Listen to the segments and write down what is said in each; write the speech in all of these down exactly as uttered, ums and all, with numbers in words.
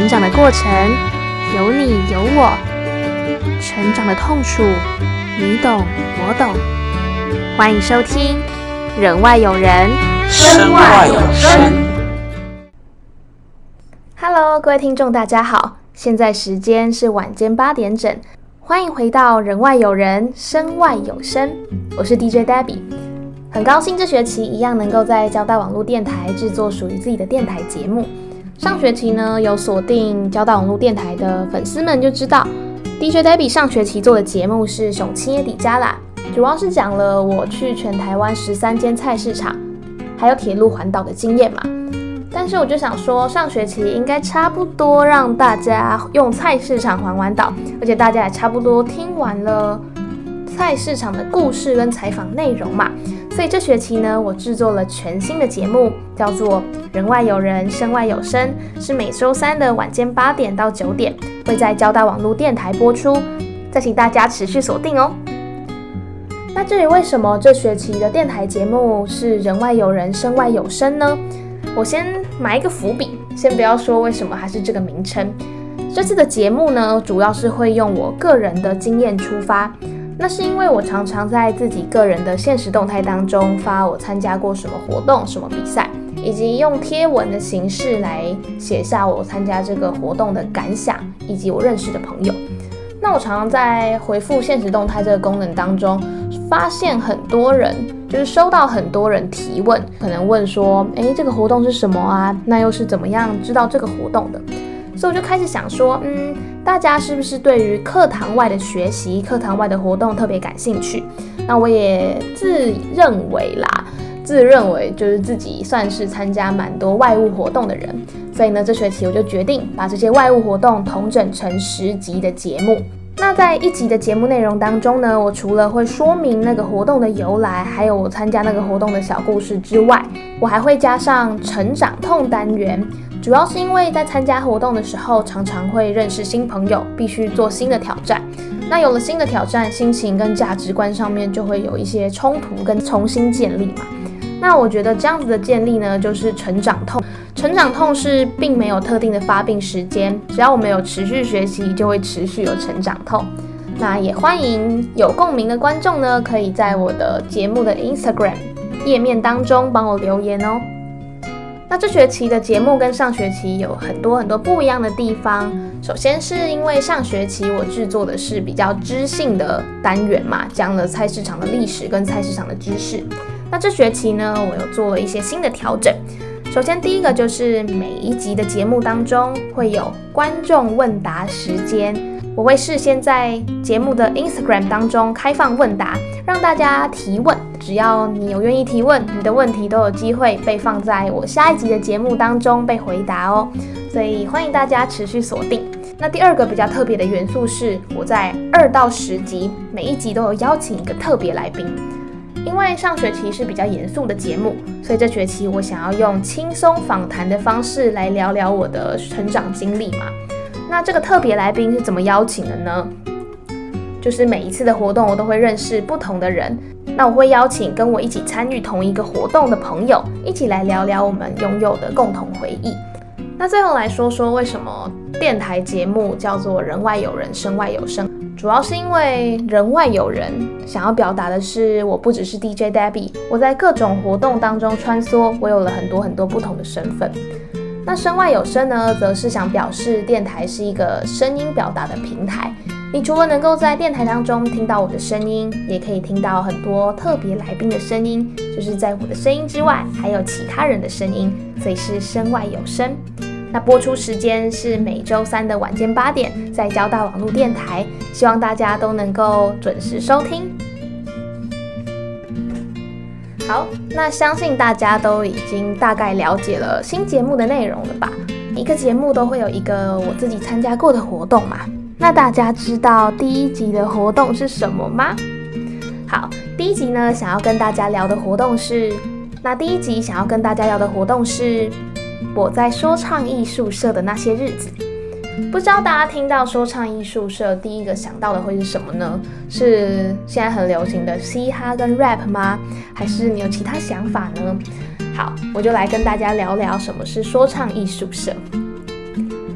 长的过程，有你有我，成长的痛楚，你懂我懂。欢迎收听《人外有人， 身外有生》。 Hello， 各位听众，大家好，现在时间是晚间八点整，欢迎回到《人外有人，身外有生》，我是 D J Debbie。很高兴这学期一样能够在交大网络电台制作属于自己的电台节目。上学期呢，有锁定交大网络电台的粉丝们就知道 D J Debbie 上学期做的节目是熊青耶底加啦，主要是讲了我去全台湾十三间菜市场还有铁路环岛的经验嘛。但是我就想说，上学期应该差不多让大家用菜市场环完岛，而且大家也差不多听完了菜市场的故事跟采访内容嘛。所以这学期呢，我制作了全新的节目，叫做《人外有人，身外有生》，是每周三的晚间八点到九点，会在交大网络电台播出，再请大家持续锁定哦。那至于为什么这学期的电台节目是人外有人，身外有生呢？我先埋一个伏笔，先不要说为什么还是这个名称。这次的节目呢，主要是会用我个人的经验出发。那是因为我常常在自己个人的限时动态当中发我参加过什么活动、什么比赛，以及用贴文的形式来写下我参加这个活动的感想，以及我认识的朋友。那我常常在回复限时动态这个功能当中，发现很多人就是收到很多人提问，可能问说，诶，这个活动是什么啊？那又是怎么样知道这个活动的？所以我就开始想说，嗯，大家是不是对于课堂外的学习、课堂外的活动特别感兴趣？那我也自认为啦，自认为就是自己算是参加蛮多外务活动的人，所以呢，这学期我就决定把这些外务活动统整成十集的节目。那在一集的节目内容当中呢，我除了会说明那个活动的由来，还有我参加那个活动的小故事之外，我还会加上成长痛单元。主要是因为在参加活动的时候，常常会认识新朋友，必须做新的挑战。那有了新的挑战，心情跟价值观上面就会有一些冲突跟重新建立嘛。那我觉得这样子的建立呢，就是成长痛。成长痛是并没有特定的发病时间，只要我们有持续学习，就会持续有成长痛。那也欢迎有共鸣的观众呢，可以在我的节目的 Instagram 页面当中帮我留言哦。那这学期的节目跟上学期有很多很多不一样的地方。首先是因为上学期我制作的是比较知性的单元嘛，讲了菜市场的历史跟菜市场的知识。那这学期呢，我有做了一些新的调整。首先第一个就是每一集的节目当中会有观众问答时间，我会事先在节目的 Instagram 当中开放问答，让大家提问。只要你有愿意提问，你的问题都有机会被放在我下一集的节目当中被回答哦。所以欢迎大家持续锁定。那第二个比较特别的元素是，我在二到十集每一集都有邀请一个特别来宾。因为上学期是比较严肃的节目，所以这学期我想要用轻松访谈的方式来聊聊我的成长经历嘛。那这个特别来宾是怎么邀请的呢？就是每一次的活动我都会认识不同的人，那我会邀请跟我一起参与同一个活动的朋友，一起来聊聊我们拥有的共同回忆。那最后来说说为什么电台节目叫做人外有人，身外有生。主要是因为人外有人想要表达的是，我不只是 D J Debbie， 我在各种活动当中穿梭，我有了很多很多不同的身份。那身外有生呢，则是想表示电台是一个声音表达的平台。你除了能够在电台当中听到我的声音，也可以听到很多特别来宾的声音，就是在我的声音之外，还有其他人的声音，所以是身外有生。那播出时间是每周三的晚间八点，在交大网络电台，希望大家都能够准时收听。好，那相信大家都已经大概了解了新节目的内容了吧？一个节目都会有一个我自己参加过的活动嘛。那大家知道第一集的活动是什么吗？好，第一集呢，想要跟大家聊的活动是，那第一集想要跟大家聊的活动是我在说唱艺术社的那些日子。不知道大家听到说唱艺术社第一个想到的会是什么呢？是现在很流行的嘻哈跟 rap 吗？还是你有其他想法呢？好，我就来跟大家聊聊什么是说唱艺术社。大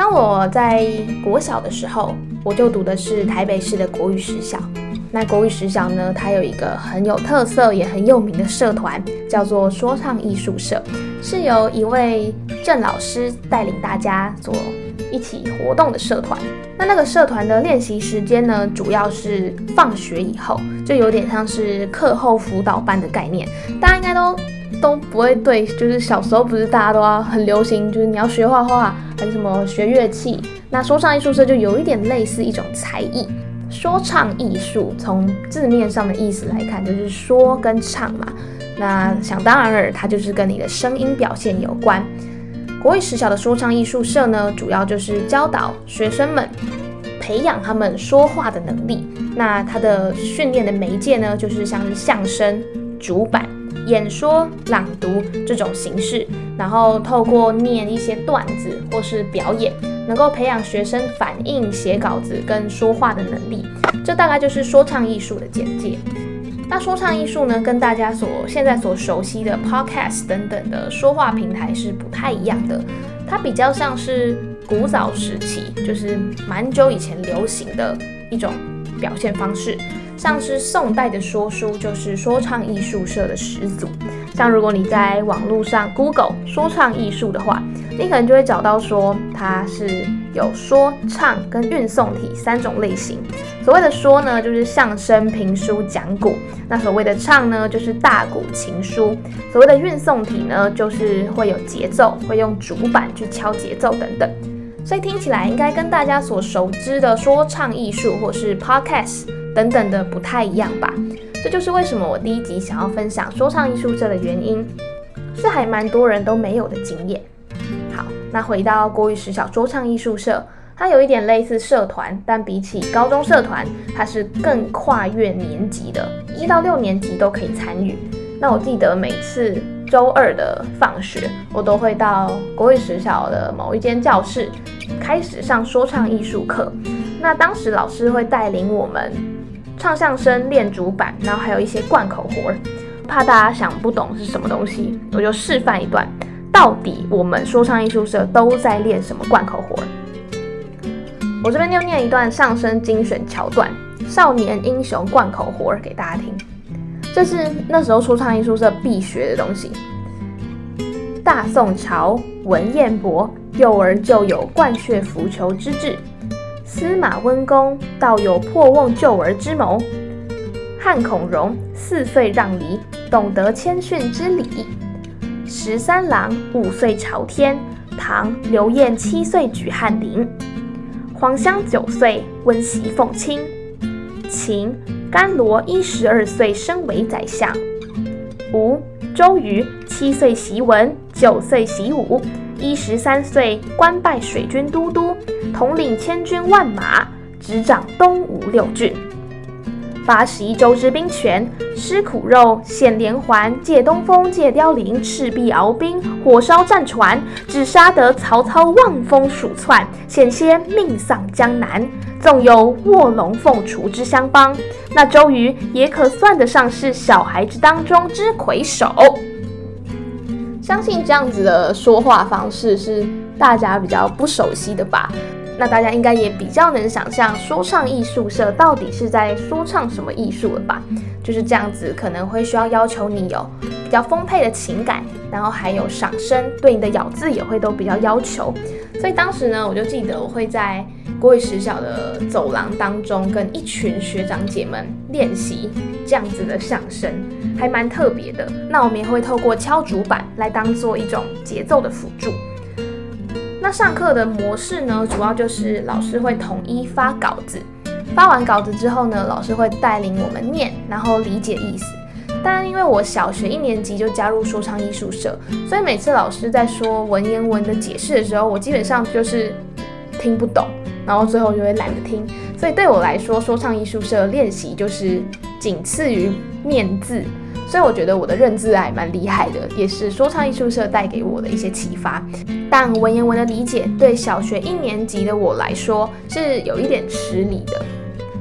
当我在国小的时候，我就读的是台北市的国语实小。那国语实小呢，它有一个很有特色也很有名的社团，叫做说唱艺术社，是由一位郑老师带领大家所一起活动的社团。那那个社团的练习时间呢，主要是放学以后，就有点像是课后辅导班的概念。大家应该都都不会对，就是小时候不是大家都要很流行，就是你要学画画，还是什么学乐器。那说唱艺术社就有一点类似一种才艺。说唱艺术从字面上的意思来看，就是说跟唱嘛。那想当然尔，它就是跟你的声音表现有关。国语实小的说唱艺术社呢，主要就是教导学生们培养他们说话的能力。那它的训练的媒介呢，就是像是相声、竹板、演说、朗读这种形式，然后透过念一些段子或是表演，能够培养学生反应、写稿子跟说话的能力。这大概就是说唱艺术的简介。那说唱艺术呢，跟大家所现在所熟悉的 podcast 等等的说话平台是不太一样的。它比较像是古早时期，就是蛮久以前流行的一种表现方式。像是宋代的说书，就是说唱艺术社的始祖。像如果你在网络上 Google 说唱艺术的话，你可能就会找到说它是有说唱跟韵颂体三种类型。所谓的说呢，就是相声、评书、讲古；那所谓的唱呢，就是大鼓、琴书；所谓的韵颂体呢，就是会有节奏，会用竹板去敲节奏等等。所以听起来应该跟大家所熟知的说唱艺术或是 podcast 等等的不太一样吧。这就是为什么我第一集想要分享说唱艺术社的原因，是还蛮多人都没有的经验。好，那回到国语实小说唱艺术社，它有一点类似社团，但比起高中社团，它是更跨越年级的，一到六年级都可以参与。那我记得每次周二的放学，我都会到国语实小的某一间教室，开始上说唱艺术课。那当时老师会带领我们唱相声、练竹板，然后还有一些贯口活。怕大家想不懂是什么东西，我就示范一段，到底我们说唱艺术社都在练什么贯口活。我这边就念一段相声精选桥段，少年英雄贯口活给大家听。这是那时候说唱艺术社必学的东西。大宋朝文彦博，幼儿就有灌血扶裘之志。司马温公倒有破瓮救儿之谋。汉孔融四岁让梨，懂得谦逊之礼。十三郎五岁朝天，唐刘晏七岁举翰林。黄香九岁温习奉亲。秦甘罗一十二岁升为宰相。吴周瑜七岁习文，九岁习武，一十三岁官拜水军都督，统领千军万马，执掌东吴六郡。八十一州之兵权，吃苦肉，献连环，借东风，借凋零，赤壁鏖兵，火烧战船，只杀得曹操望风鼠窜，险些命丧江南。纵有卧龙凤雏之相帮，那周瑜也可算得上是小孩子当中之魁首。相信这样子的说话方式是大家比较不熟悉的吧？那大家应该也比较能想象说唱艺术社到底是在说唱什么艺术了吧？就是这样子，可能会需要要求你有比较丰沛的情感，然后还有赏声，对你的咬字也会都比较要求。所以当时呢，我就记得我会在国语实小的走廊当中跟一群学长姐们练习这样子的相声，还蛮特别的。那我们也会透过敲竹板来当做一种节奏的辅助。那上课的模式呢，主要就是老师会统一发稿子，发完稿子之后呢，老师会带领我们念，然后理解意思。当然因为我小学一年级就加入说唱艺术社，所以每次老师在说文言文的解释的时候，我基本上就是听不懂，然后最后就会懒得听。所以对我来说，说唱艺术社练习就是仅次于念字，所以我觉得我的认字还蛮厉害的，也是说唱艺术社带给我的一些启发。但文言文的理解对小学一年级的我来说是有一点吃力的。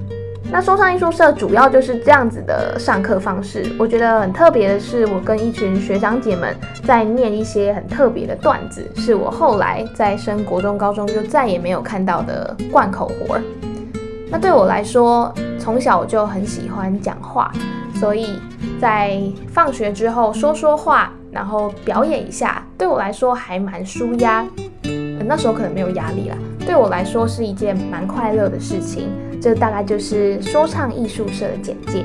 那说唱艺术社主要就是这样子的上课方式。我觉得很特别的是，我跟一群学长姐们在念一些很特别的段子，是我后来在升国中、高中就再也没有看到的贯口活。那对我来说，从小我就很喜欢讲话，所以在放学之后说说话，然后表演一下，对我来说还蛮舒压。呃、那时候可能没有压力啦，对我来说是一件蛮快乐的事情。这大概就是说唱艺术社的简介。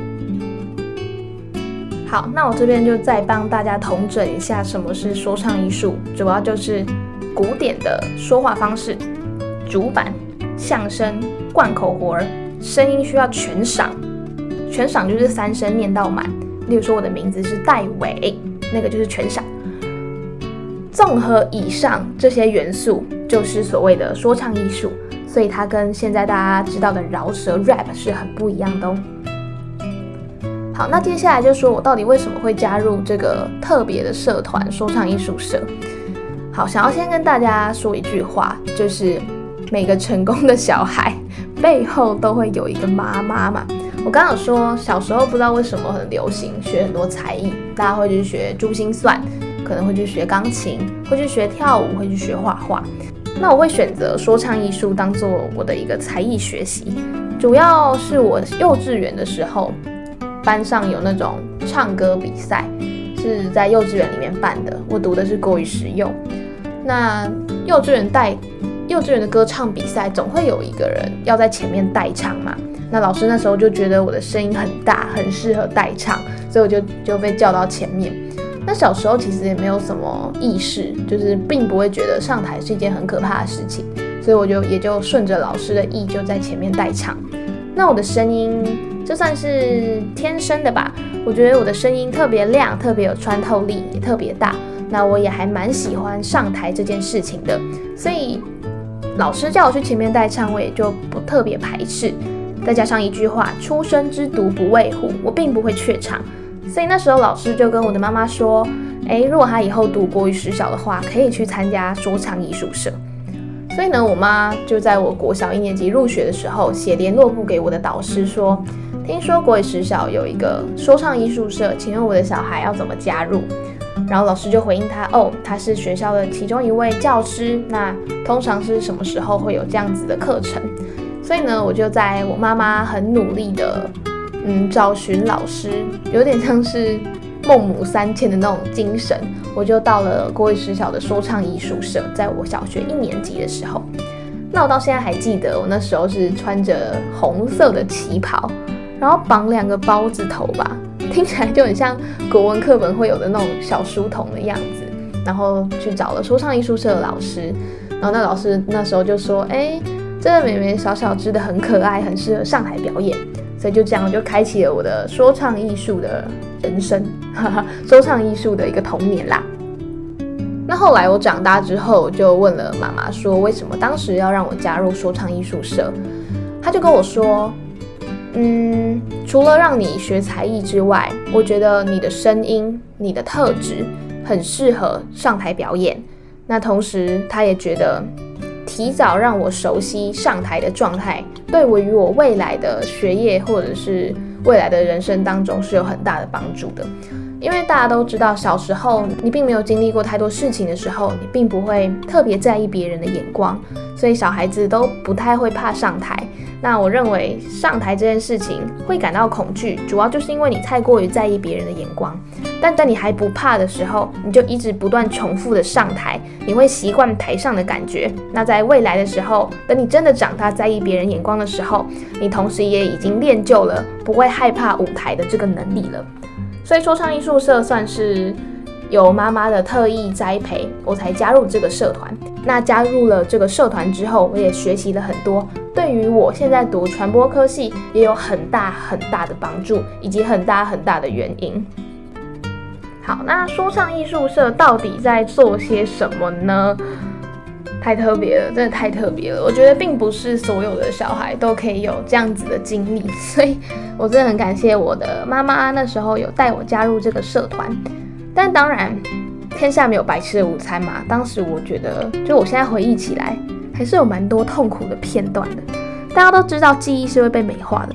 好，那我这边就再帮大家统整一下什么是说唱艺术，主要就是古典的说话方式、主板、相声、贯口活，声音需要全赏，全赏就是三声念到满。例如说我的名字是戴伟，那个就是全赏。综合以上这些元素，就是所谓的说唱艺术。所以它跟现在大家知道的饶舌 rap 是很不一样的哦。好，那接下来就说我到底为什么会加入这个特别的社团说唱艺术社。好，想要先跟大家说一句话，就是每个成功的小孩背后都会有一个妈妈嘛。我刚刚有说小时候不知道为什么很流行学很多才艺，大家会去学珠心算，可能会去学钢琴，会去学跳舞，会去学画画。那我会选择说唱艺术当做我的一个才艺学习，主要是我幼稚园的时候，班上有那种唱歌比赛，是在幼稚园里面办的。我读的是国语实用，那幼稚园带幼稚园的歌唱比赛，总会有一个人要在前面带唱嘛。那老师那时候就觉得我的声音很大，很适合带唱，所以我就就被叫到前面。那小时候其实也没有什么意识，就是并不会觉得上台是一件很可怕的事情，所以我就也就顺着老师的意，就在前面带唱。那我的声音就算是天生的吧，我觉得我的声音特别亮，特别有穿透力，也特别大。那我也还蛮喜欢上台这件事情的，所以老师叫我去前面带唱，我也就不特别排斥。再加上一句话，初生之犊不畏虎，我并不会怯场。所以那时候老师就跟我的妈妈说，诶，如果她以后读国语实小的话，可以去参加说唱艺术社。所以呢，我妈就在我国小一年级入学的时候，写联络簿给我的导师说，听说国语实小有一个说唱艺术社，请问我的小孩要怎么加入？然后老师就回应他，哦，他是学校的其中一位教师，那通常是什么时候会有这样子的课程？所以呢，我就在我妈妈很努力的嗯，找寻老师，有点像是孟母三迁的那种精神，我就到了国语实小的说唱艺术社，在我小学一年级的时候。那我到现在还记得，我那时候是穿着红色的旗袍，然后绑两个包子头吧，听起来就很像国文课本会有的那种小书童的样子。然后去找了说唱艺术社的老师，然后那老师那时候就说，哎，这个妹妹小小只的很可爱，很适合上台表演。所以就这样就开启了我的说唱艺术的人生，哈哈，说唱艺术的一个童年啦。那后来我长大之后，就问了妈妈说，为什么当时要让我加入说唱艺术社？她就跟我说，嗯，除了让你学才艺之外，我觉得你的声音、你的特质很适合上台表演。那同时，她也觉得提早让我熟悉上台的状态，对于我未来的学业或者是未来的人生当中是有很大的帮助的。因为大家都知道，小时候你并没有经历过太多事情的时候，你并不会特别在意别人的眼光，所以小孩子都不太会怕上台。那我认为上台这件事情会感到恐惧，主要就是因为你太过于在意别人的眼光。但在你还不怕的时候，你就一直不断重复的上台，你会习惯台上的感觉。那在未来的时候，等你真的长大在意别人眼光的时候，你同时也已经练就了不会害怕舞台的这个能力了。所以说唱艺术社算是由妈妈的特意栽培，我才加入这个社团。那加入了这个社团之后，我也学习了很多，对于我现在读传播科系也有很大很大的帮助，以及很大很大的原因。好，那说唱艺术社到底在做些什么呢？太特别了，真的太特别了。我觉得并不是所有的小孩都可以有这样子的经历，所以我真的很感谢我的妈妈那时候有带我加入这个社团。但当然，天下没有白吃的午餐嘛。当时我觉得，就我现在回忆起来，还是有蛮多痛苦的片段的。大家都知道记忆是会被美化的吧？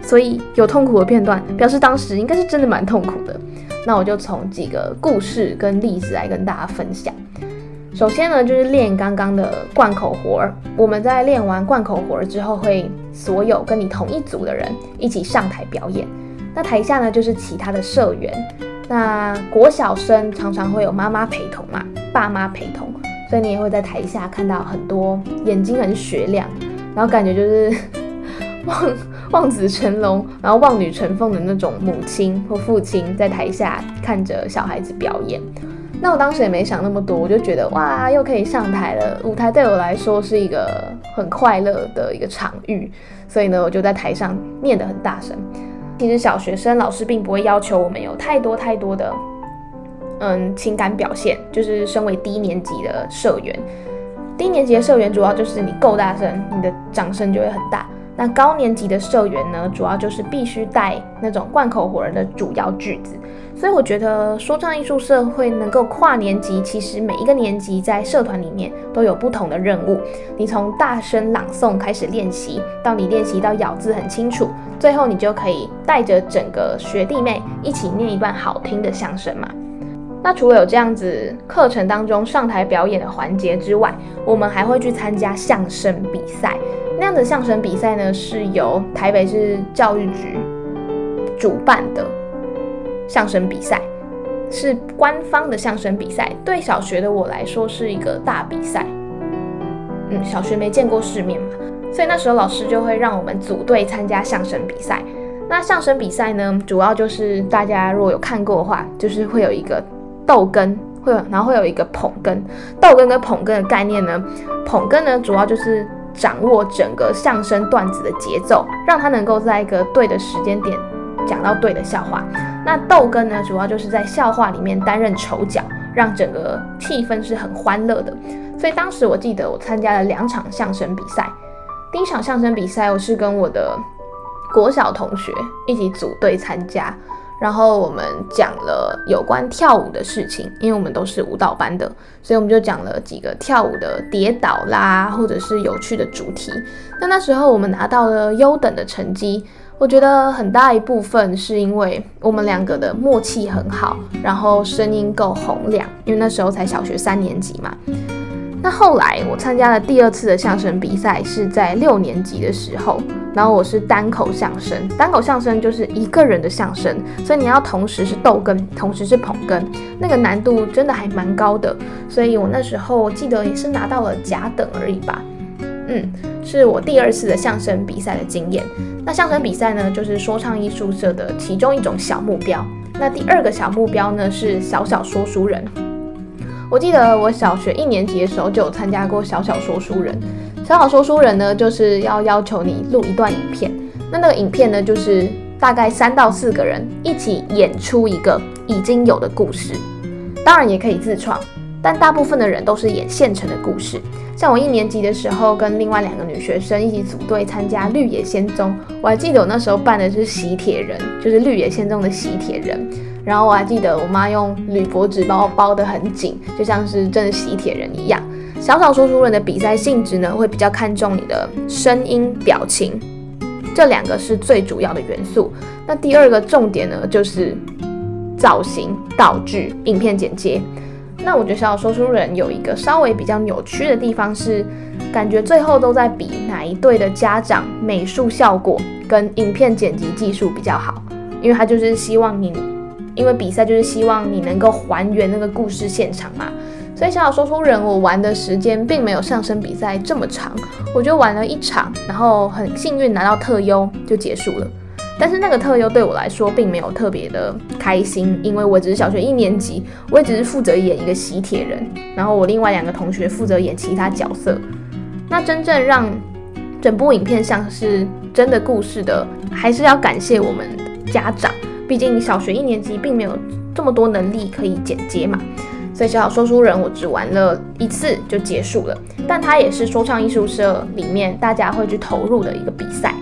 所以有痛苦的片段，表示当时应该是真的蛮痛苦的。那我就从几个故事跟例子来跟大家分享。首先呢，就是练刚刚的贯口活儿。我们在练完贯口活儿之后，会所有跟你同一组的人一起上台表演。那台下呢，就是其他的社员。那国小生常常会有妈妈陪同嘛，爸妈陪同，所以你也会在台下看到很多眼睛很雪亮，然后感觉就是望望子成龙，然后望女成凤的那种母亲或父亲在台下看着小孩子表演。那我当时也没想那么多，我就觉得哇，又可以上台了，舞台对我来说是一个很快乐的一个场域，所以呢，我就在台上念得很大声。其实小学生老师并不会要求我们有太多太多的嗯情感表现，就是身为低年级的社员，低年级的社员主要就是你够大声，你的掌声就会很大。那高年级的社员呢，主要就是必须带那种贯口活儿的主要句子。所以我觉得说唱艺术社会能够跨年级，其实每一个年级在社团里面都有不同的任务。你从大声朗诵开始练习，到你练习到咬字很清楚，最后你就可以带着整个学弟妹一起念一段好听的相声嘛。那除了有这样子课程当中上台表演的环节之外，我们还会去参加相声比赛。那样的相声比赛呢，是由台北市教育局主办的相声比赛，是官方的相声比赛。对小学的我来说是一个大比赛，嗯，小学没见过世面嘛，所以那时候老师就会让我们组队参加相声比赛。那相声比赛呢，主要就是大家如果有看过的话，就是会有一个逗哏，会有，然后会有一个捧哏。逗哏跟捧哏的概念呢，捧哏呢主要就是掌握整个相声段子的节奏，让它能够在一个对的时间点讲到对的笑话。那逗哏呢，主要就是在笑话里面担任丑角，让整个气氛是很欢乐的。所以当时我记得我参加了两场相声比赛。第一场相声比赛，我是跟我的国小同学一起组队参加，然后我们讲了有关跳舞的事情，因为我们都是舞蹈班的，所以我们就讲了几个跳舞的跌倒啦，或者是有趣的主题。那那时候我们拿到了优等的成绩，我觉得很大一部分是因为我们两个的默契很好，然后声音够洪亮，因为那时候才小学三年级嘛。那后来我参加了第二次的相声比赛，是在六年级的时候，然后我是单口相声。单口相声就是一个人的相声，所以你要同时是逗哏，同时是捧哏，那个难度真的还蛮高的。所以我那时候记得也是拿到了甲等而已吧。嗯，是我第二次的相声比赛的经验。那相声比赛呢，就是说唱艺术社的其中一种小目标。那第二个小目标呢，是小小说书人。我记得我小学一年级的时候就有参加过小小说书人。小小说书人呢，就是要要求你录一段影片。那那个影片呢，就是大概三到四个人一起演出一个已经有的故事，当然也可以自创，但大部分的人都是演现成的故事。像我一年级的时候，跟另外两个女学生一起组队参加绿野仙踪，我还记得我那时候扮的是喜帖人，就是绿野仙踪的喜帖人。然后我还记得我妈用铝箔纸把我包得很紧，就像是真的喜帖人一样。小小说书人的比赛性质呢，会比较看重你的声音、表情，这两个是最主要的元素。那第二个重点呢，就是造型、道具、影片剪接。那我觉得小小说书人有一个稍微比较扭曲的地方是，感觉最后都在比哪一队的家长美术效果跟影片剪辑技术比较好，因为他就是希望你，因为比赛就是希望你能够还原那个故事现场嘛。所以小小说书人我玩的时间并没有相声比赛这么长，我就玩了一场，然后很幸运拿到特优就结束了。但是那个特优对我来说并没有特别的开心，因为我只是小学一年级，我也只是负责演一个喜帖人，然后我另外两个同学负责演其他角色。那真正让整部影片像是真的故事的，还是要感谢我们家长，毕竟小学一年级并没有这么多能力可以剪接嘛。所以小小说书人我只玩了一次就结束了，但它也是说唱艺术社里面大家会去投入的一个比赛。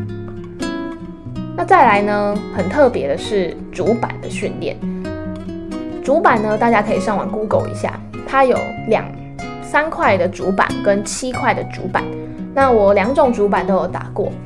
那再来呢，很特别的是主板的训练。主板呢，大家可以上网 Google 一下，它有两三块的主板跟七块的主板。那我两种主板都有打过。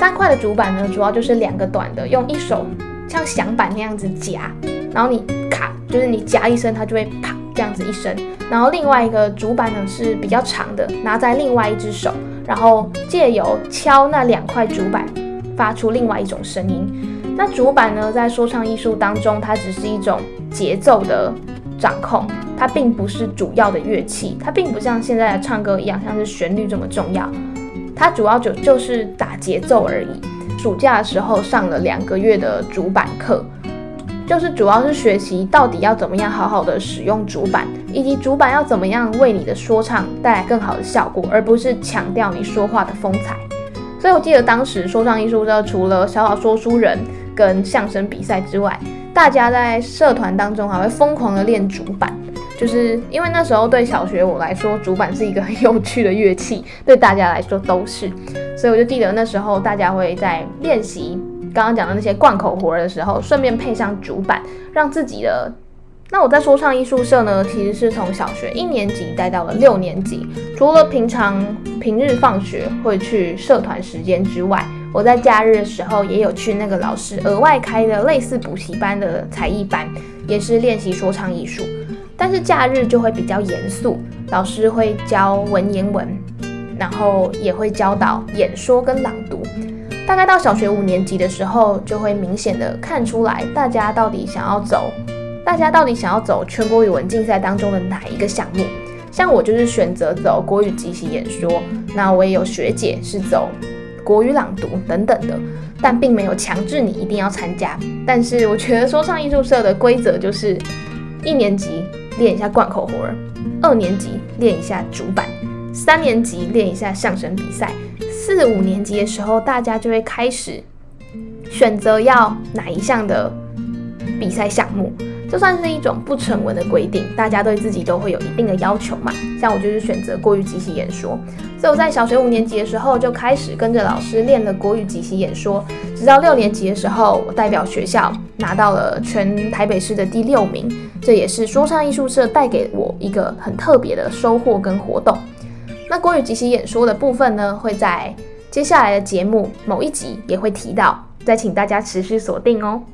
三块的主板呢，主要就是两个短的，用一手像响板那样子夹，然后你卡，就是你夹一声，它就会啪这样子一声。然后另外一个主板呢是比较长的，拿在另外一只手，然后借由敲那两块主板，发出另外一种声音。那主板呢，在说唱艺术当中，它只是一种节奏的掌控，它并不是主要的乐器，它并不像现在的唱歌一样，像是旋律这么重要。它主要就就是打节奏而已。暑假的时候上了两个月的主板课，就是主要是学习到底要怎么样好好的使用主板，以及主板要怎么样为你的说唱带来更好的效果，而不是强调你说话的风采。所以我记得当时说唱艺术社除了小小说书人跟相声比赛之外，大家在社团当中还会疯狂的练主板，就是因为那时候对小学我来说，主板是一个很有趣的乐器，对大家来说都是。所以我就记得那时候大家会在练习刚刚讲的那些贯口活的时候，顺便配上主板，让自己的。那我在说唱艺术社呢，其实是从小学一年级带到了六年级。除了平常平日放学会去社团时间之外，我在假日的时候也有去那个老师额外开的类似补习班的才艺班，也是练习说唱艺术。但是假日就会比较严肃，老师会教文言文，然后也会教导演说跟朗读。大概到小学五年级的时候，就会明显的看出来大家到底想要走大家到底想要走全国语文竞赛当中的哪一个项目。像我就是选择走国语即席演说，那我也有学姐是走国语朗读等等的，但并没有强制你一定要参加。但是我觉得说唱艺术社的规则就是一年级练一下贯口活，二年级练一下主板，三年级练一下相声比赛，四五年级的时候大家就会开始选择要哪一项的比赛项目。这算是一种不成文的规定，大家对自己都会有一定的要求嘛。像我就是选择国语即席演说，所以我在小学五年级的时候就开始跟着老师练了国语即席演说，直到六年级的时候，我代表学校拿到了全台北市的第六名，这也是说唱艺术社带给我一个很特别的收获跟活动。那国语即席演说的部分呢，会在接下来的节目某一集也会提到，再请大家持续锁定哦。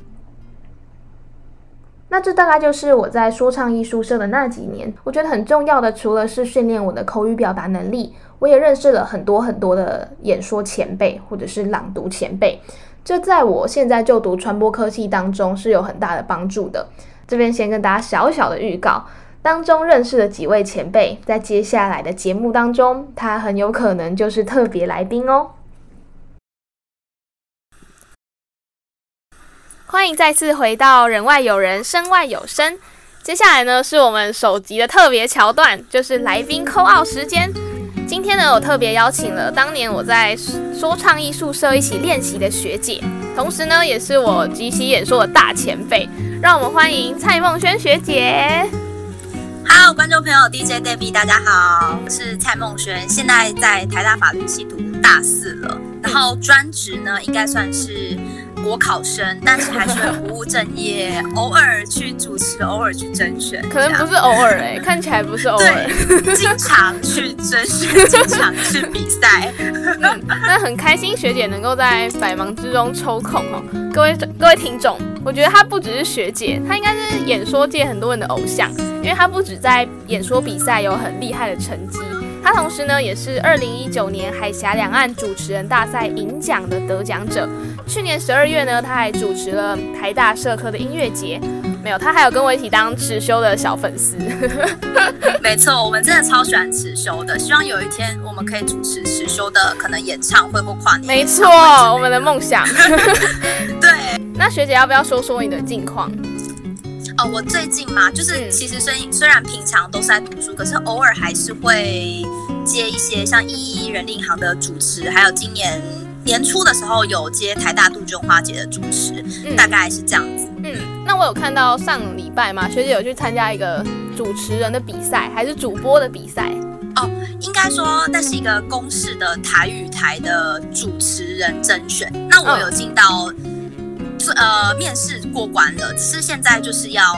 那这大概就是我在说唱艺术社的那几年，我觉得很重要的，除了是训练我的口语表达能力，我也认识了很多很多的演说前辈或者是朗读前辈，这在我现在就读传播科系当中是有很大的帮助的。这边先跟大家小小的预告，当中认识的几位前辈，在接下来的节目当中，他很有可能就是特别来宾哦。欢迎再次回到人外有人，声外有声。接下来呢，是我们首集的特别桥段，就是来宾call out时间。今天呢，我特别邀请了当年我在说唱艺术社一起练习的学姐，同时呢，也是我即席演说的大前辈。让我们欢迎蔡梦轩学姐。 Hello， 观众朋友 D J Debbie， 大家好，我是蔡梦轩，现在在台大法律系读大四了，然后专职呢应该算是国考生，但是还是会不务正业，偶尔去主持，偶尔去甄选， 可能不是偶尔哎、欸，看起来不是偶尔， 对，经常去甄选，经常去比赛。 嗯，那很开心学姐能够在百忙之中抽空哦，各位各位听众，我觉得她不只是学姐，她应该是演说界很多人的偶像，因为她不只在演说比赛有很厉害的成绩。他同时呢，也是二零一九年海峡两岸主持人大赛银奖的得奖者。去年十二月呢，他还主持了台大社科的音乐节。没有，他还有跟我一起当持修的小粉丝。 没错，我们真的超喜欢持修的，希望有一天我们可以主持持修的可能演唱会或跨年。 没错，我们的梦想。 对， 那学姐要不要说说你的近况？ 哦，我最近嘛，就是其实虽虽然平常都是在读书，可是偶尔还是会接一些像一一人力银行的主持，还有今年年初的时候有接台大杜鹃花节的主持、嗯，大概是这样子。 嗯，那我有看到上礼拜嘛，学姐有去参加一个主持人的比赛，还是主播的比赛？ 哦，应该说那是一个公视的台语台的主持人甄选，那我有进到。哦呃，面试过关了，只是现在就是要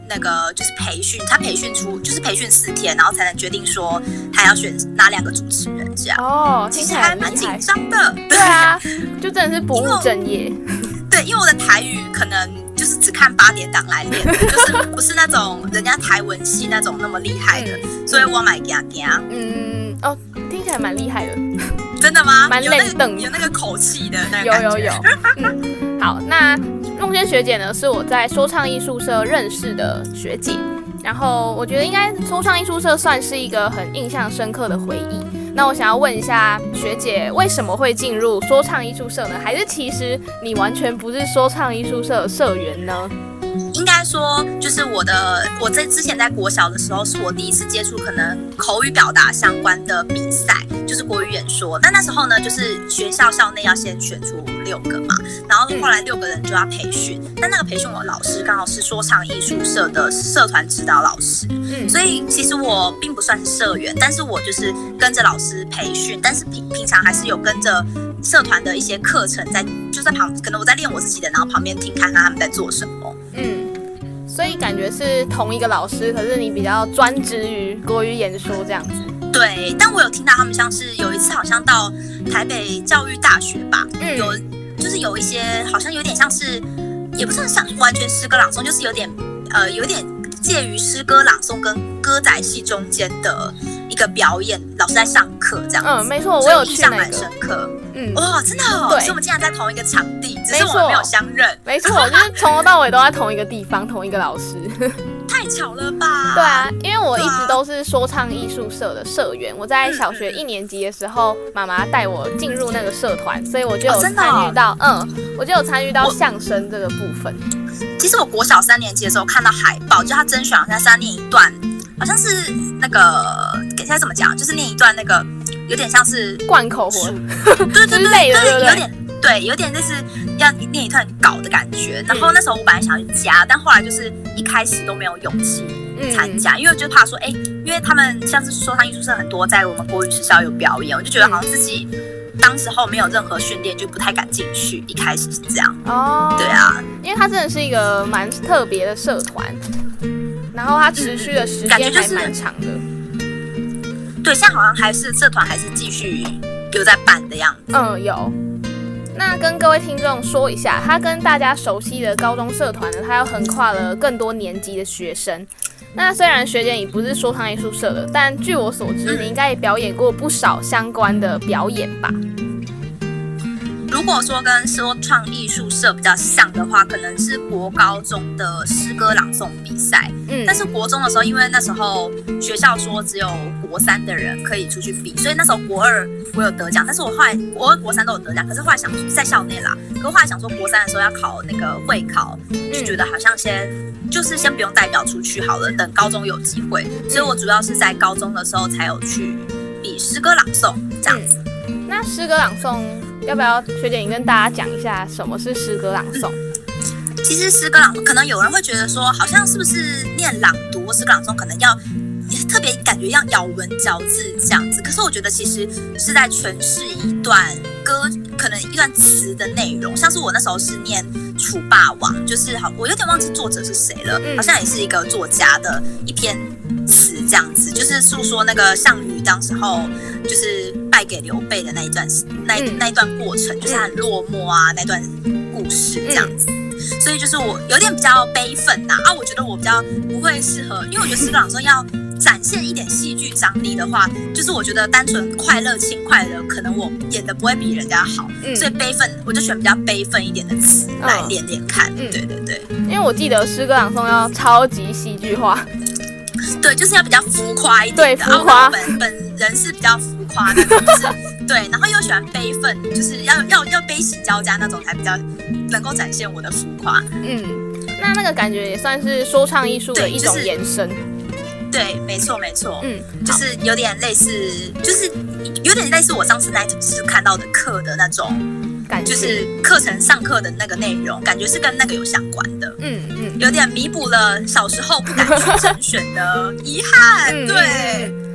那个就是培训，他培训出就是培训四天，然后才能决定说还要选哪两个主持人这样。 哦， 其实还蛮紧张的。 对啊，就真的是不务正业。 对，因为我的台语可能就是只看八点档来练的，就是不是那种人家台文系那种那么厉害的，嗯、所以我买给他给他。 嗯，哦，听起来蛮厉害的。 真的吗？ 蛮冷瞪， 有那个口气的那个感觉。 有有有。嗯，好，那梦轩学姐呢，是我在说唱艺术社认识的学姐，然后我觉得应该说唱艺术社算是一个很印象深刻的回忆。那我想要问一下学姐，为什么会进入说唱艺术社呢？还是其实你完全不是说唱艺术社的社员呢？ 应该说，就是我的，我在之前在国小的时候，是我第一次接触可能口语表达相关的比赛，就是国语演说。但那时候呢，就是学校校内要先选出六个嘛，然后后来六个人就要培训。但那个培训我老师刚好是说唱艺术社的社团指导老师，嗯，所以其实我并不算是社员，但是我就是跟着老师培训，但是平平常还是有跟着社团的一些课程在，就在旁，可能我在练我自己的，然后旁边听看看他们在做什么。 嗯，所以感觉是同一个老师，可是你比较专职于国语演说这样子。 对，但我有听到他们像是有一次好像到台北教育大学吧，嗯、有就是有一些好像有点像是，也不是像完全诗歌朗诵，就是有点呃有点介于诗歌朗诵跟歌仔戏中间的一个表演，老师在上课这样子。嗯， 没错，我有去那个，印象蛮深刻。嗯，哇，真的哦，对，所以我们竟然在同一个场地，只是我们没有相认。 没错，就是从头到尾都在同一个地方，同一个老师。 太巧了吧？ 对啊，因为我一直都是说唱艺术社的社员。我在小学一年级的时候，妈妈带我进入那个社团，所以我就有参与到，哦哦、嗯，我就有参与到相声这个部分。 其实我国小三年级的时候看到海报，就他甄选好像是要念一段，好像是那个现在怎么讲，就是念一段那个有点像是贯口活， 对对对对， 对有点对，有点类似要念一段稿的感觉。然后那时候我本来想去加，但后来就是一开始都没有勇气参加，嗯、因为我就怕说，哎，因为他们像是说唱艺术社很多在我们国语学校有表演，我就觉得好像自己当时候没有任何训练，就不太敢进去。一开始是这样哦，对啊， 因为它真的是一个蛮特别的社团，然后它持续的时间还蛮长的。 嗯、对，现在好像还是社团还是继续有在办的样子。 嗯，有。那跟各位听众说一下，他跟大家熟悉的高中社团呢，他又横跨了更多年级的学生。那虽然学姐你不是说唱艺术社的，但据我所知，你应该也表演过不少相关的表演吧？ 如果说跟说唱艺术社比较像的话，可能是国高中的诗歌朗诵比赛。嗯，但是国中的时候，因为那时候学校说只有国三的人可以出去比，所以那时候国二我有得奖，但是我后来国二、国三都有得奖，可是后来想在校内啦，可是后来想说国三的时候要考那个会考，就觉得好像先就是先不用代表出去好了，等高中有机会，所以我主要是在高中的时候才有去比诗歌朗诵这样子。 嗯、那诗歌朗诵。要不要学姐你跟大家讲一下什么是诗歌朗诵？ 嗯、其实诗歌朗诵，可能有人会觉得说，好像是不是念朗读或诗歌朗诵，可能要特别感觉要咬文嚼字这样子。可是我觉得其实是在诠释一段歌，可能一段词的内容。像是我那时候是念《楚霸王》，就是好，我有点忘记作者是谁了，嗯、好像也是一个作家的一篇词这样子，就是诉说那个项羽当时候就是败给刘备的那一段那一、嗯、那一段过程，就是很落寞啊那段故事这样子。嗯、所以就是我有点比较悲愤呐啊，我觉得我比较不会适合，因为我觉得诗歌朗诵要展现一点戏剧张力的话，就是我觉得单纯快乐轻快的，可能我演的不会比人家好，嗯、所以悲愤我就选比较悲愤一点的词来练练看。嗯、对对对， 因为我记得诗歌朗诵要超级戏剧化。 对，就是要比较浮夸一点的。 对，浮夸。 我本本人是比较浮夸的，就是对，然后又喜欢悲愤，就是要要要悲喜交加那种才比较能够展现我的浮夸。 嗯，那那个感觉也算是说唱艺术的一种延伸。 对，没错没错，嗯，就是有点类似，就是有点类似我上次那次看到的课的那种感觉，就是课程上课的那个内容，感觉是跟那个有相关的。嗯嗯，有点弥补了小时候不敢去甄选的遗憾。嗯、对，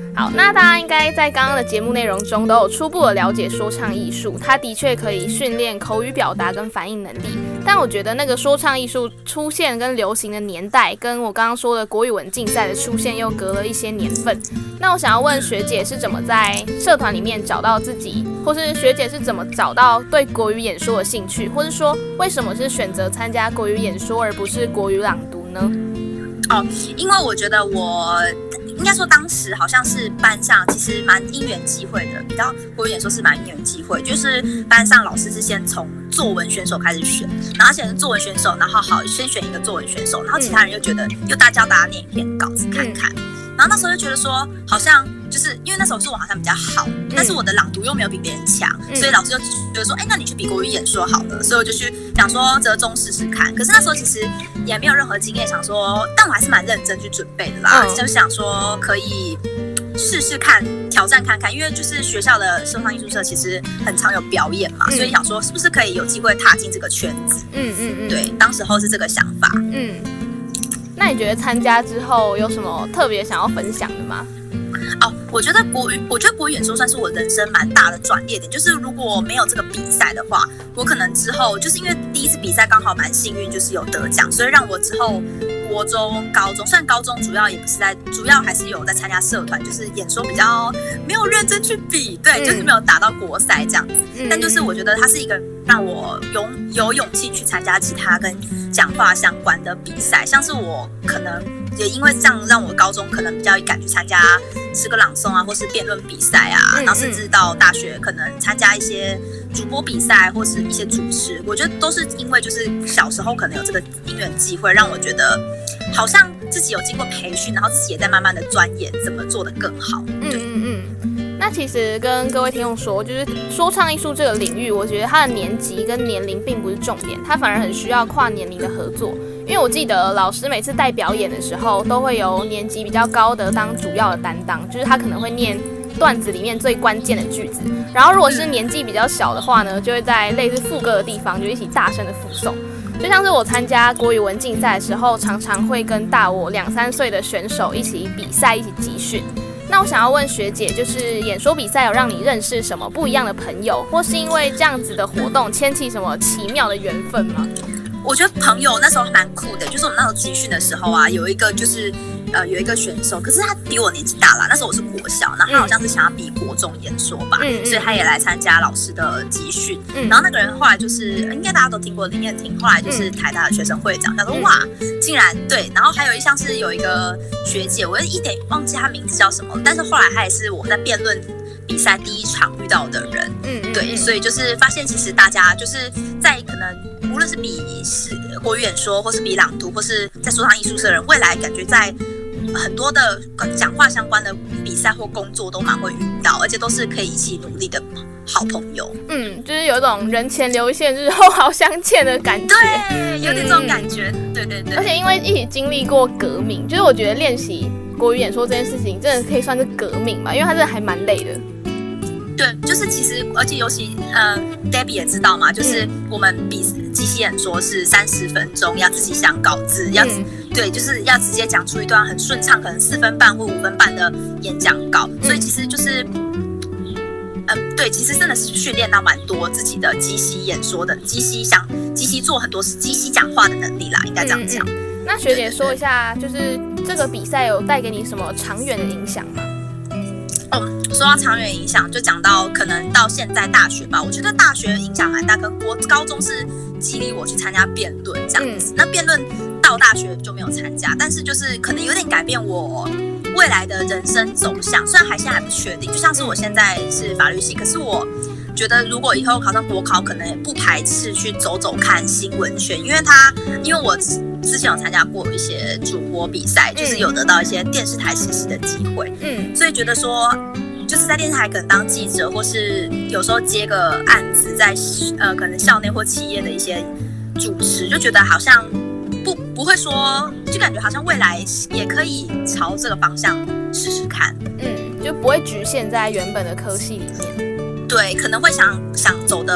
好，那大家应该在刚刚的节目内容中都有初步的了解说唱艺术，它的确可以训练口语表达跟反应能力。但我觉得那个说唱艺术出现跟流行的年代，跟我刚刚说的国语文竞赛的出现又隔了一些年份。那我想要问学姐是怎么在社团里面找到自己，或是学姐是怎么找到对国语演说的兴趣，或是说为什么是选择参加国语演说而不是国语朗读呢？ 哦，因为我觉得我应该说当时好像是班上其实蛮因缘际会的，比较国语演说是蛮因缘际会，就是班上老师是先从作文选手开始选，然后先作文选手，然后好先选一个作文选手，然后其他人又觉得又大教大家念一篇稿子看看，然后那时候就觉得说好像就是因为那时候作文好像比较好，但是我的朗读又没有比别人强，所以老师就觉得说，哎，那你去比国语演说好了，所以我就去想说折中试试看。可是那时候其实也没有任何经验，想说，但我还是蛮认真去准备的啦，就想说可以试试看，挑战看看，因为就是学校的说唱艺术社其实很常有表演嘛，所以想说是不是可以有机会踏进这个圈子？嗯嗯嗯，对，当时候是这个想法。嗯， 那你觉得参加之后有什么特别想要分享的吗？ 哦，我觉得国语，我觉得国语演说算是我人生蛮大的转捩点。就是如果没有这个比赛的话，我可能之后就是因为第一次比赛刚好蛮幸运，就是有得奖，所以让我之后国中、高中，虽然高中主要也不是在，主要还是有在参加社团，就是演说比较没有认真去比，对，就是没有打到国赛这样子。但就是我觉得它是一个让我有有勇气去参加其他跟讲话相关的比赛，像是我可能。也因为这样，让我高中可能比较敢去参加诗歌朗诵啊，或是辩论比赛啊，然后甚至到大学可能参加一些主播比赛或是一些主持，我觉得都是因为就是小时候可能有这个因缘机会，让我觉得好像自己有经过培训，然后自己也在慢慢的钻研怎么做得更好。对，嗯嗯嗯。那其实跟各位听众说，就是说唱艺术这个领域，我觉得它的年级跟年龄并不是重点，它反而很需要跨年龄的合作。因为我记得老师每次带表演的时候，都会由年级比较高的当主要的担当，就是他可能会念段子里面最关键的句子，然后如果是年纪比较小的话呢，就会在类似副歌的地方就一起大声的附送。就像是我参加国语文竞赛的时候，常常会跟大我两三岁的选手一起比赛，一起集训。那我想要问学姐，就是演说比赛有让你认识什么不一样的朋友，或是因为这样子的活动牵起什么奇妙的缘分吗？ 我觉得朋友那时候蛮酷的，就是我们那时候集训的时候啊，有一个就是呃有一个选手，可是他比我年纪大啦，那时候我是国小，然后他好像是想要比国中演说吧，嗯、所以他也来参加老师的集训。嗯、然后那个人后来就是应该大家都听过林彦廷，后来就是台大的学生会长，他说哇，竟然对，然后还有一项是有一个学姐，我一点忘记她名字叫什么，但是后来她也是我在辩论比赛第一场遇到的人，嗯，对，所以就是发现其实大家就是在可能。无论是比国语演说，或是比朗读，或是在说唱艺术社的人，未来感觉在很多的讲话相关的比赛或工作都蛮会遇到，而且都是可以一起努力的好朋友。 嗯，就是有一种人前留一线，日后好相见的感觉。 对，有点这种感觉。嗯、对对对。 而且因为一起经历过革命，就是我觉得练习国语演说这件事情，真的可以算是革命吧，因为它真的还蛮累的。 对，就是其实，而且尤其呃 ，Debbie 也知道嘛，就是我们比即席演说是三十分钟，要自己想稿子，要、嗯、对，就是要直接讲出一段很顺畅，可能四分半或五分半的演讲稿，嗯、所以其实就是，嗯、呃，对，其实真的是训练到蛮多自己的即席演说的，即席想即席做很多即席讲话的能力啦，应该这样讲。嗯嗯、那学姐说一下，就是这个比赛有带给你什么长远的影响吗？ 哦，说到长远影响，就讲到可能到现在大学吧。我觉得大学影响蛮大，跟国高中是激励我去参加辩论这样子。嗯、那辩论到大学就没有参加，但是就是可能有点改变我未来的人生走向。虽然还现在还不确定，就像是我现在是法律系，可是我觉得如果以后考上国考，可能也不排斥去走走看新闻圈，因为他因为我之前有参加过一些主播比赛，就是有得到一些电视台实习的机会，嗯，所以觉得说就是在电视台可能当记者，或是有时候接个案子在呃可能校内或企业的一些主持，就觉得好像不不会说，就感觉好像未来也可以朝这个方向试试看，嗯， 就不会局限在原本的科系里面。 对，可能会想想走的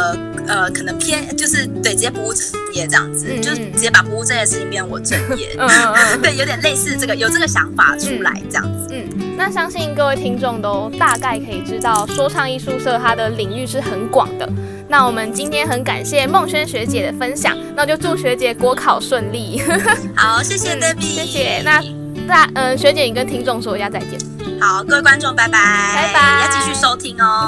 呃，可能偏就是对，直接不务正业这样子，嗯嗯就直接把不务正业的事情变成我正业，嗯嗯嗯对，有点类似这个，有这个想法出来这样子。 嗯，嗯那相信各位听众都大概可以知道，说唱艺术社它的领域是很广的。那我们今天很感谢孟萱学姐的分享，那就祝学姐国考顺利。 好，谢谢 Debbie，、 嗯、谢谢。那大嗯，学姐你跟听众说一下再见。 好，各位观众，拜拜， 拜拜， 要继续收听哦。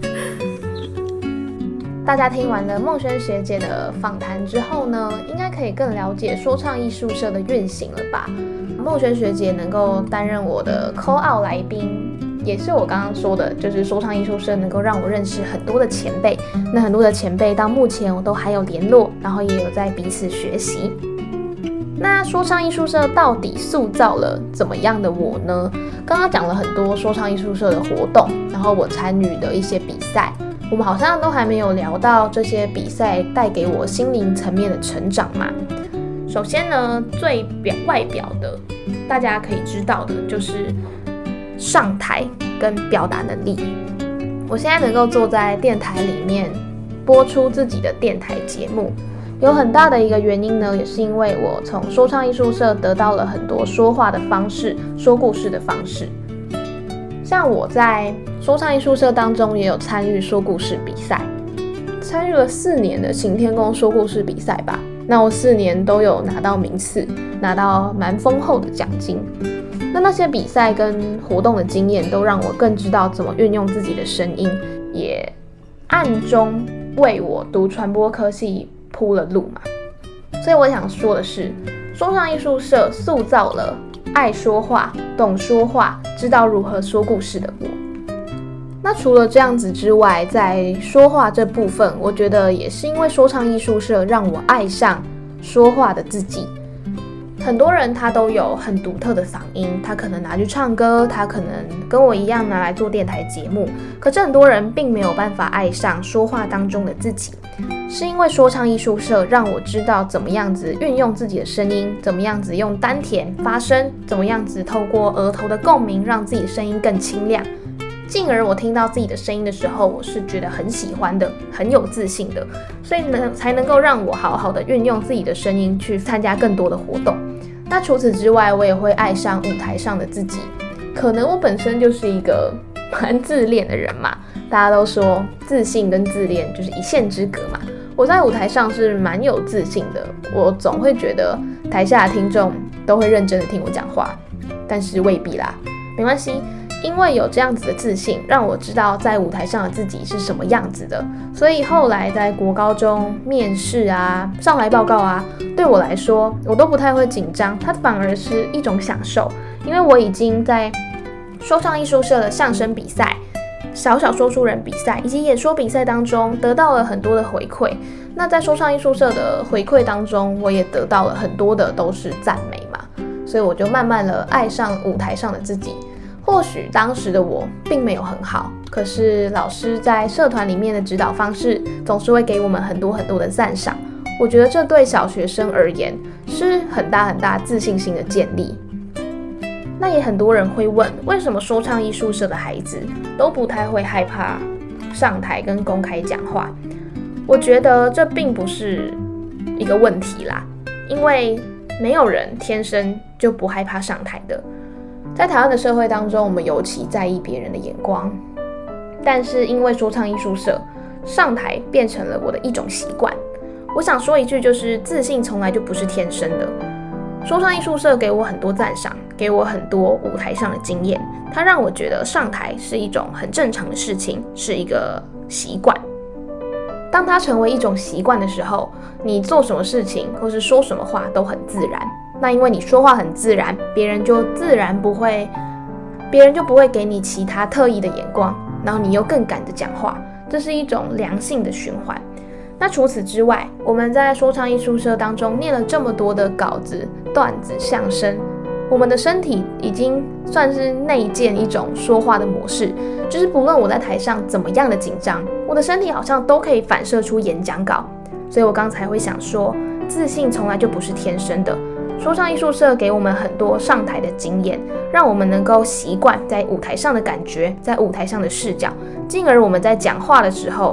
大家听完了孟萱学姐的访谈之后呢，应该可以更了解说唱艺术社的运行了吧？孟萱学姐能够担任我的 call out 来宾，也是我刚刚说的，就是说唱艺术社能够让我认识很多的前辈。那很多的前辈到目前我都还有联络，然后也有在彼此学习。那说唱艺术社到底塑造了怎么样的我呢？刚刚讲了很多说唱艺术社的活动，然后我参与的一些比赛。我们好像都还没有聊到这些比赛带给我心灵层面的成长嘛。首先呢，最表外表的，大家可以知道的就是上台跟表达能力。我现在能够坐在电台里面播出自己的电台节目，有很大的一个原因呢，也是因为我从说唱艺术社得到了很多说话的方式，说故事的方式。像我在说唱艺术社当中也有参与说故事比赛，参与了四年的擎天宫说故事比赛吧。那我四年都有拿到名次，拿到蛮丰厚的奖金。那那些比赛跟活动的经验都让我更知道怎么运用自己的声音，也暗中为我读传播科系铺了路嘛。所以我想说的是，说唱艺术社塑造了爱说话、懂说话、知道如何说故事的我。那除了这样子之外，在说话这部分，我觉得也是因为说唱艺术社让我爱上说话的自己。很多人他都有很独特的嗓音，他可能拿去唱歌，他可能跟我一样拿来做电台节目，可是很多人并没有办法爱上说话当中的自己。是因为说唱艺术社让我知道怎么样子运用自己的声音，怎么样子用丹田发声，怎么样子透过额头的共鸣让自己的声音更清亮，进而我听到自己的声音的时候，我是觉得很喜欢的，很有自信的，所以呢才能够让我好好的运用自己的声音去参加更多的活动。那除此之外，我也会爱上舞台上的自己。可能我本身就是一个蛮自恋的人嘛，大家都说自信跟自恋就是一线之隔嘛。我在舞台上是蛮有自信的，我总会觉得台下的听众都会认真的听我讲话，但是未必啦，没关系，因为有这样子的自信，让我知道在舞台上的自己是什么样子的，所以后来在国高中面试啊、上台报告啊，对我来说我都不太会紧张，它反而是一种享受，因为我已经在说唱艺术社的相声比赛、小小说书人比赛以及演说比赛当中得到了很多的回馈。那在说唱艺术社的回馈当中，我也得到了很多的都是赞美嘛，所以我就慢慢的爱上舞台上的自己。或许当时的我并没有很好，可是老师在社团里面的指导方式总是会给我们很多很多的赞赏，我觉得这对小学生而言是很大很大自信心的建立。那也很多人会问，为什么说唱艺术社的孩子都不太会害怕上台跟公开讲话？我觉得这并不是一个问题啦，因为没有人天生就不害怕上台的。在台湾的社会当中，我们尤其在意别人的眼光，但是因为说唱艺术社，上台变成了我的一种习惯。我想说一句，就是自信从来就不是天生的。说唱艺术社给我很多赞赏，给我很多舞台上的经验，它让我觉得上台是一种很正常的事情，是一个习惯。当它成为一种习惯的时候，你做什么事情或是说什么话都很自然。那因为你说话很自然，别人就自然不会，别人就不会给你其他特意的眼光，然后你又更敢着讲话，这是一种良性的循环。那除此之外，我们在说唱艺术社当中念了这么多的稿子、段子、相声，我们的身体已经算是内建一种说话的模式，就是不论我在台上怎么样的紧张，我的身体好像都可以反射出演讲稿。所以我刚才会想说，自信从来就不是天生的。说唱艺术社给我们很多上台的经验，让我们能够习惯在舞台上的感觉，在舞台上的视角，进而我们在讲话的时候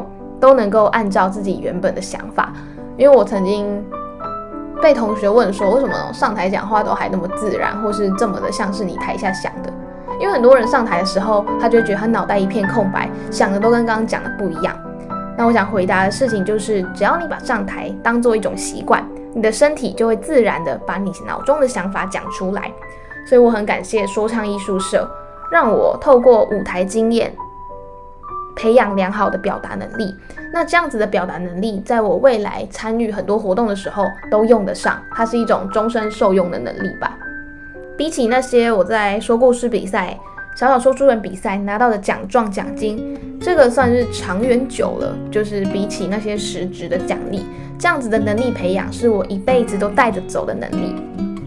都能够按照自己原本的想法。因为我曾经被同学问说，为什么上台讲话都还那么自然，或是这么的像是你台下想的？因为很多人上台的时候，他就会觉得他脑袋一片空白，想的都跟刚刚讲的不一样。那我想回答的事情就是，只要你把上台当做一种习惯，你的身体就会自然的把你脑中的想法讲出来。所以我很感谢说唱艺术社，让我透过舞台经验培养良好的表达能力。那这样子的表达能力，在我未来参与很多活动的时候都用得上，它是一种终身受用的能力吧。比起那些我在说故事比赛、小小说书人比赛拿到的奖状奖金，这个算是长远久了，就是比起那些实质的奖励，这样子的能力培养是我一辈子都带着走的能力。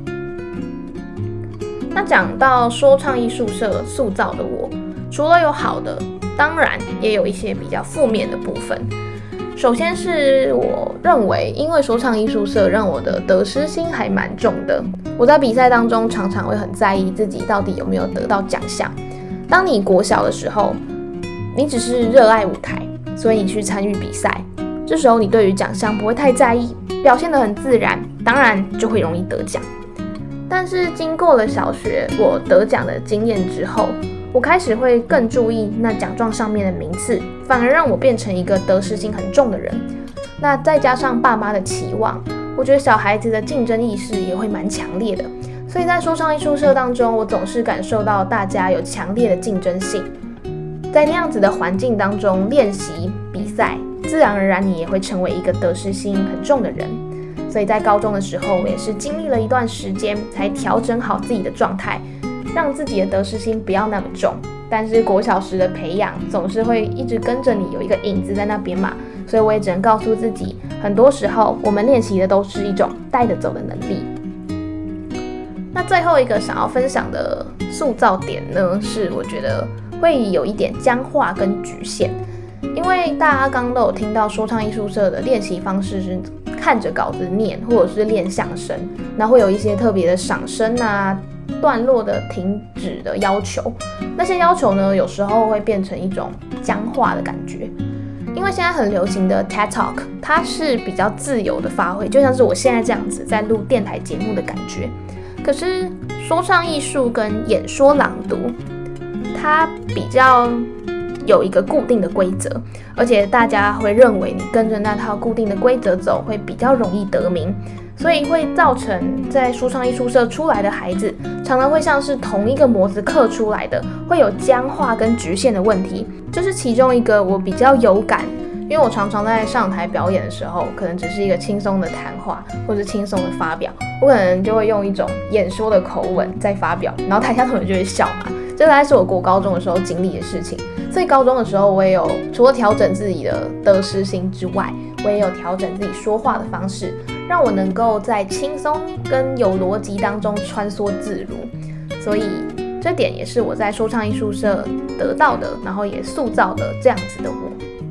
那讲到说唱艺术社塑造的我，除了有好的，当然也有一些比较负面的部分。首先是我认为，因为说唱艺术社让我的得失心还蛮重的。我在比赛当中常常会很在意自己到底有没有得到奖项。当你国小的时候，你只是热爱舞台，所以你去参与比赛，这时候你对于奖项不会太在意，表现得很自然，当然就会容易得奖。但是经过了小学我得奖的经验之后，我开始会更注意那奖状上面的名次，反而让我变成一个得失心很重的人。那再加上爸妈的期望，我觉得小孩子的竞争意识也会蛮强烈的。所以在说唱艺术社当中，我总是感受到大家有强烈的竞争性。在那样子的环境当中练习比赛，自然而然你也会成为一个得失心很重的人。所以在高中的时候，我也是经历了一段时间才调整好自己的状态，让自己的得失心不要那么重。但是国小时的培养总是会一直跟着你，有一个影子在那边嘛，所以我也只能告诉自己，很多时候我们练习的都是一种带得走的能力。那最后一个想要分享的塑造点呢，是我觉得会有一点僵化跟局限。因为大家刚刚都有听到说唱艺术社的练习方式是看着稿子念，或者是练相声，那会有一些特别的赏声啊、段落的停止的要求。那些要求呢，有时候会变成一种僵化的感觉。因为现在很流行的 TED Talk， 它是比较自由的发挥，就像是我现在这样子在录电台节目的感觉。可是说唱艺术跟演说朗读，它比较有一个固定的规则，而且大家会认为你跟着那套固定的规则走会比较容易得名，所以会造成在说唱艺术社出来的孩子常常会像是同一个模子刻出来的，会有僵化跟局限的问题。这是其中一个我比较有感，因为我常常在上台表演的时候，可能只是一个轻松的谈话或是轻松的发表，我可能就会用一种演说的口吻在发表，然后台下同学就会笑嘛。这大概是我国高中的时候经历的事情，所以高中的时候我也有除了调整自己的得失心之外，我也有调整自己说话的方式，让我能够在轻松跟有逻辑当中穿梭自如。所以这点也是我在说唱艺术社得到的，然后也塑造的这样子的我。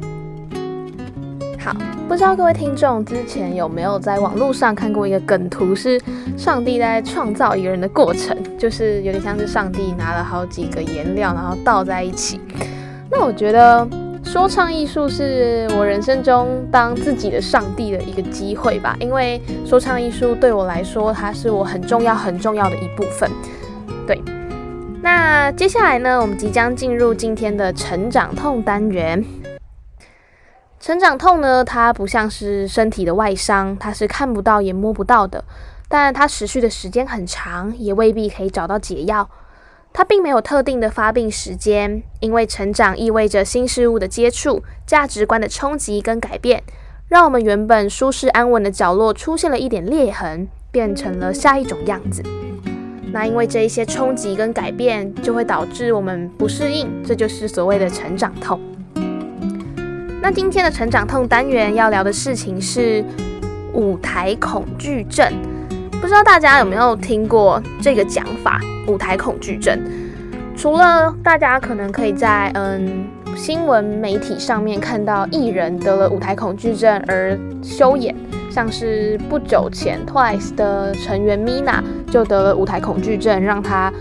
好，不知道各位听众之前有没有在网络上看过一个梗图，是上帝在创造一个人的过程，就是有点像是上帝拿了好几个颜料然后倒在一起。那我觉得说唱艺术是我人生中当自己的上帝的一个机会吧，因为说唱艺术对我来说，它是我很重要很重要的一部分。对，那接下来呢，我们即将进入今天的成长痛单元。成长痛呢，它不像是身体的外伤，它是看不到也摸不到的，但它持续的时间很长，也未必可以找到解药。它并没有特定的发病时间，因为成长意味着新事物的接触、价值观的冲击跟改变，让我们原本舒适安稳的角落出现了一点裂痕，变成了下一种样子。那因为这一些冲击跟改变，就会导致我们不适应，这就是所谓的成长痛。那今天的成长痛单元要聊的事情是舞台恐惧症。不知道大家有没有听过这个讲法，舞台恐惧症？除了大家可能可以在嗯新闻媒体上面看到艺人得了舞台恐惧症而休演，像是不久前 Twice 的成员 Mina 就得了舞台恐惧症，让她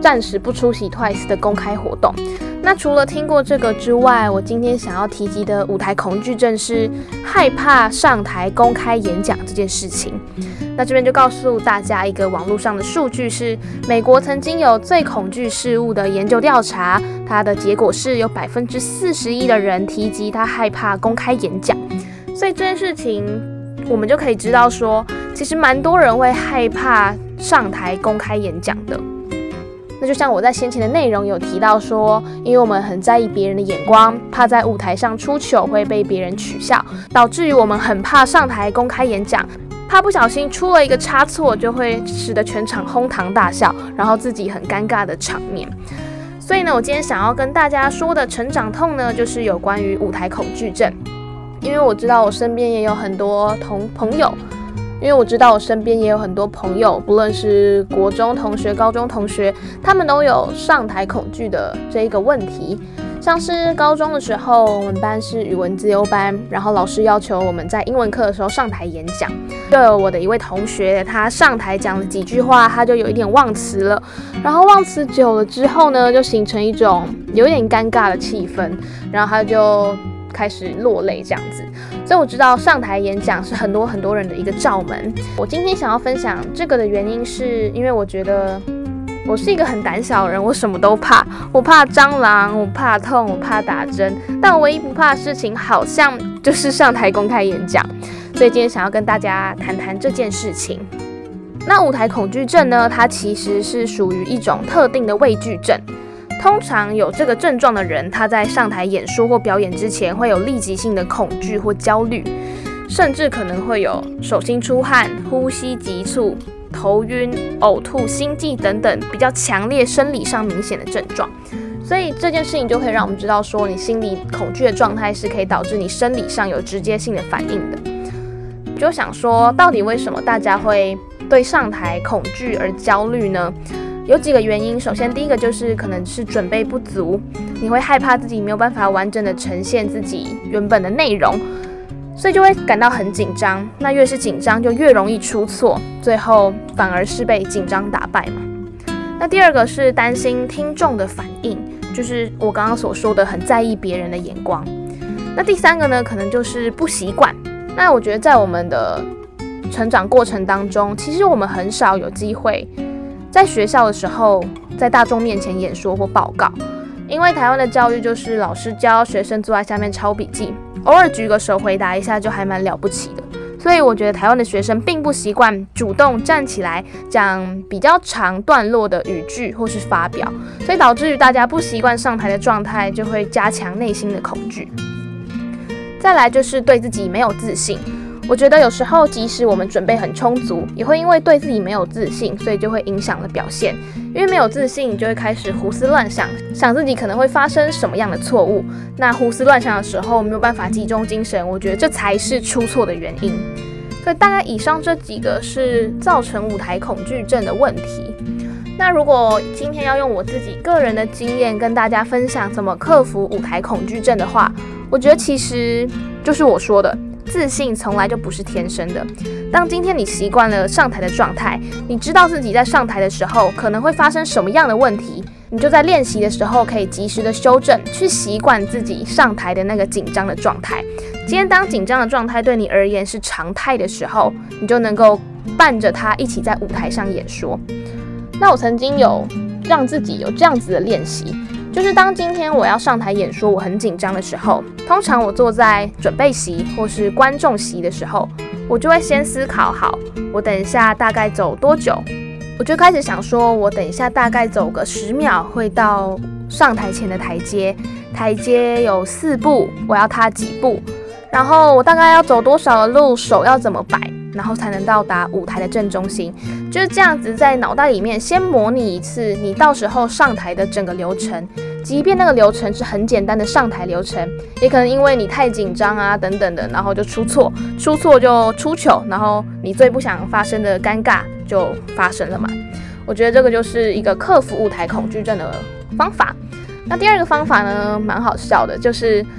暂时不出席 Twice 的公开活动。那除了听过这个之外，我今天想要提及的舞台恐惧症是害怕上台公开演讲这件事情。那这边就告诉大家一个网络上的数据，是美国曾经有最恐惧事物的研究调查，它的结果是有百分之四十一的人提及他害怕公开演讲。所以这件事情我们就可以知道说，其实蛮多人会害怕上台公开演讲的。那就像我在先前的内容有提到说，因为我们很在意别人的眼光，怕在舞台上出糗会被别人取笑，导致于我们很怕上台公开演讲，怕不小心出了一个差错就会使得全场哄堂大笑，然后自己很尴尬的场面。所以呢，我今天想要跟大家说的成长痛呢，就是有关于舞台恐惧症。因为我知道我身边也有很多同朋友因为我知道我身边也有很多朋友，不论是国中同学、高中同学，他们都有上台恐惧的这一个问题。像是高中的时候，我们班是语文自由班，然后老师要求我们在英文课的时候上台演讲。就有我的一位同学，他上台讲了几句话，他就有一点忘词了，然后忘词久了之后呢，就形成一种有点尴尬的气氛，然后他就开始落泪这样子。所以我知道上台演讲是很多很多人的一个罩门。我今天想要分享这个的原因，是因为我觉得我是一个很胆小的人，我什么都怕，我怕蟑螂，我怕痛，我怕打针，但我唯一不怕的事情好像就是上台公开演讲。所以今天想要跟大家谈谈这件事情。那舞台恐惧症呢，它其实是属于一种特定的畏惧症。通常有这个症状的人，他在上台演说或表演之前会有立即性的恐惧或焦虑，甚至可能会有手心出汗、呼吸急促、头晕、呕吐、心悸等等比较强烈生理上明显的症状。所以这件事情就可以让我们知道说，你心理恐惧的状态是可以导致你生理上有直接性的反应的。就想说，到底为什么大家会对上台恐惧而焦虑呢？有几个原因。首先第一个就是可能是准备不足，你会害怕自己没有办法完整的呈现自己原本的内容，所以就会感到很紧张。那越是紧张就越容易出错，最后反而是被紧张打败嘛。那第二个是担心听众的反应，就是我刚刚所说的很在意别人的眼光。那第三个呢，可能就是不习惯。那我觉得在我们的成长过程当中，其实我们很少有机会在学校的时候在大众面前演说或报告，因为台湾的教育就是老师教，学生坐在下面抄笔记，偶尔举个手回答一下就还蛮了不起的。所以我觉得台湾的学生并不习惯主动站起来讲比较长段落的语句或是发表，所以导致于大家不习惯上台的状态，就会加强内心的恐惧。再来就是对自己没有自信。我觉得有时候即使我们准备很充足，也会因为对自己没有自信，所以就会影响了表现。因为没有自信，你就会开始胡思乱想，想自己可能会发生什么样的错误。那胡思乱想的时候没有办法集中精神，我觉得这才是出错的原因。所以大概以上这几个是造成舞台恐惧症的问题。那如果今天要用我自己个人的经验跟大家分享怎么克服舞台恐惧症的话，我觉得其实就是我说的，自信从来就不是天生的。当今天你习惯了上台的状态，你知道自己在上台的时候可能会发生什么样的问题，你就在练习的时候可以及时的修正，去习惯自己上台的那个紧张的状态。今天当紧张的状态对你而言是常态的时候，你就能够伴着它一起在舞台上演说。那我曾经有让自己有这样子的练习，就是当今天我要上台演说，我很紧张的时候，通常我坐在准备席或是观众席的时候，我就会先思考好，我等一下大概走多久，我就开始想说，我等一下大概走个十秒会到上台前的台阶，台阶有四步，我要踏几步，然后我大概要走多少的路，手要怎么摆，然后才能到达舞台的正中心。就是这样子在脑袋里面先模拟一次你到时候上台的整个流程，即便那个流程是很简单的上台流程，也可能因为你太紧张啊等等的，然后就出错，出错就出糗，然后你最不想发生的尴尬就发生了嘛。我觉得这个就是一个克服舞台恐惧症的方法。那第二个方法呢，蛮好笑的，就是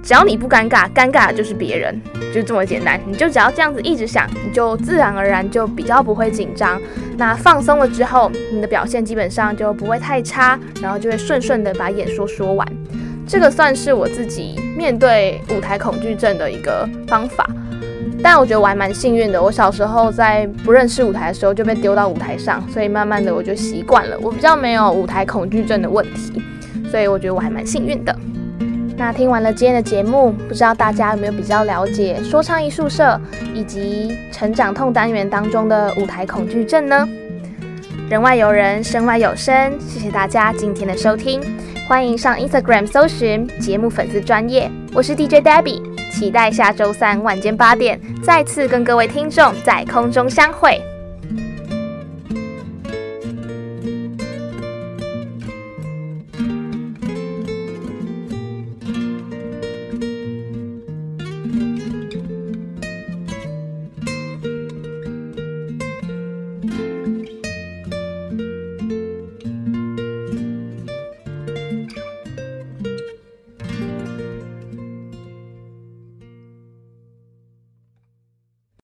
只要你不尴尬，尴尬的就是别人，就这么简单。你就只要这样子一直想，你就自然而然就比较不会紧张。那放松了之后，你的表现基本上就不会太差，然后就会顺顺的把演说说完。这个算是我自己面对舞台恐惧症的一个方法。但我觉得我还蛮幸运的，我小时候在不认识舞台的时候就被丢到舞台上，所以慢慢的我就习惯了，我比较没有舞台恐惧症的问题，所以我觉得我还蛮幸运的。那听完了今天的节目，不知道大家有没有比较了解说唱艺术社以及成长痛单元当中的舞台恐惧症呢？人外有人，身外有声，谢谢大家今天的收听，欢迎上 Instagram 搜寻节目粉丝专页，我是 D J Debbie， 期待下周三晚间八点再次跟各位听众在空中相会。